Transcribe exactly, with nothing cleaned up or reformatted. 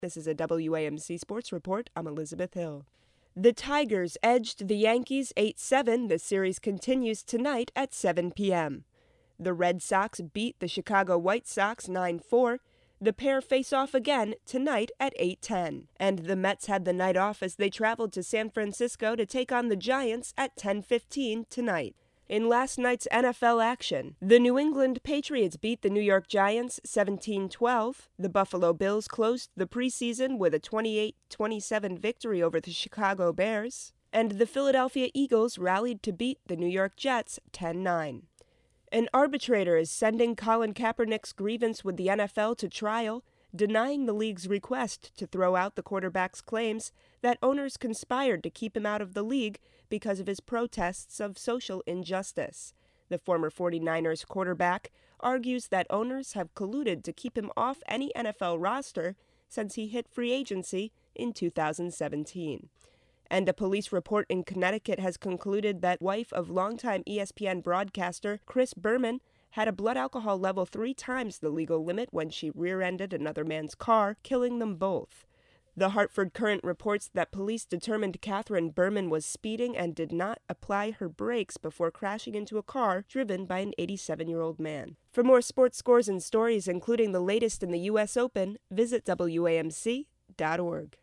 This is a W A M C Sports Report. I'm Elizabeth Hill. The Tigers edged the Yankees eight seven. The series continues tonight at seven p.m. The Red Sox beat the Chicago White Sox nine four. The pair face off again tonight at eight ten. And the Mets had the night off as they traveled to San Francisco to take on the Giants at ten fifteen tonight. In last night's N F L action, the New England Patriots beat the New York Giants seventeen twelve. The Buffalo Bills closed the preseason with a twenty-eight twenty-seven victory over the Chicago Bears. And the Philadelphia Eagles rallied to beat the New York Jets ten nine. An arbitrator is sending Colin Kaepernick's grievance with the N F L to trial, denying the league's request to throw out the quarterback's claims that owners conspired to keep him out of the league because of his protests of social injustice. The former forty-niners quarterback argues that owners have colluded to keep him off any N F L roster since he hit free agency in two thousand seventeen. And a police report in Connecticut has concluded that wife of longtime E S P N broadcaster Chris Berman had a blood alcohol level three times the legal limit when she rear-ended another man's car, killing them both. The Hartford Courant reports that police determined Catherine Berman was speeding and did not apply her brakes before crashing into a car driven by an eighty-seven-year-old man. For more sports scores and stories, including the latest in the U S Open, visit W A M C dot org.